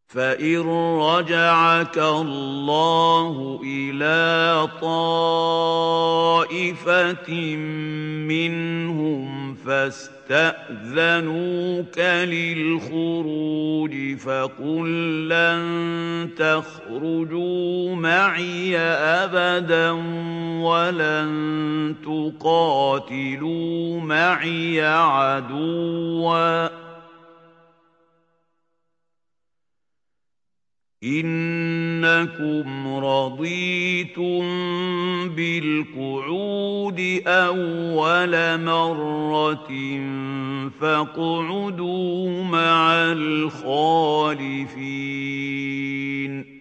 فإن رجعك الله إلى طائفة منهم فاستأذنوك للخروج فقل لن تخرجوا معي أبدا ولن تقاتلوا معي عدوا إنكم رضيتم بالقعود أول مرة فاقعدوا مع الخالفين